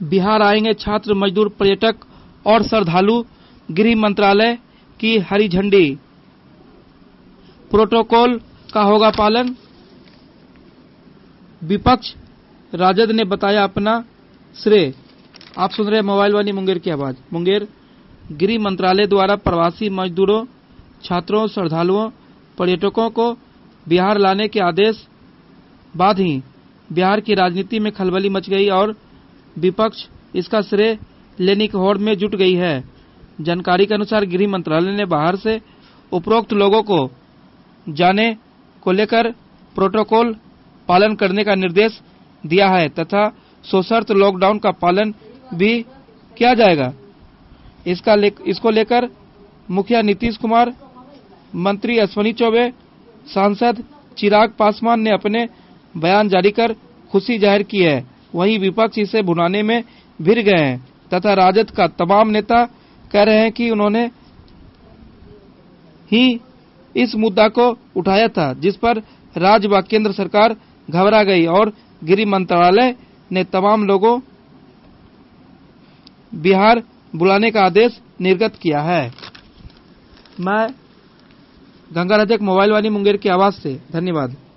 बिहार आएंगे छात्र, मजदूर, पर्यटक और श्रद्धालु, गृह मंत्रालय की हरी झंडी। प्रोटोकॉल का होगा पालन। विपक्ष राजद ने बताया अपना श्रेय। आप सुन रहे हैं मोबाइल वाली मुंगेर की आवाज। मुंगेर गृह मंत्रालय द्वारा प्रवासी मजदूरों, छात्रों, श्रद्धालुओं, पर्यटकों को बिहार लाने के आदेश बाद ही बिहार की राजनीति में खलबली मच गई और विपक्ष इसका श्रेय लेने की होड़ में जुट गई है। जानकारी के अनुसार गृह मंत्रालय ने बाहर से उपरोक्त लोगों को जाने को लेकर प्रोटोकॉल पालन करने का निर्देश दिया है तथा सशर्त लॉकडाउन का पालन भी किया जाएगा। इसको लेकर मुखिया नीतीश कुमार, मंत्री अश्विनी चौबे, सांसद चिराग पासवान ने अपने बयान जारी कर खुशी जाहिर की है। वहीं विपक्ष इसे भुनाने में भिड़ गए हैं तथा राजद का तमाम नेता कह रहे हैं कि उन्होंने ही इस मुद्दा को उठाया था जिस पर राज्य व केंद्र सरकार घबरा गई और गृह मंत्रालय ने तमाम लोगों बिहार बुलाने का आदेश निर्गत किया है। मैं गंगा रजक, मोबाइल वाली मुंगेर की आवाज से, धन्यवाद।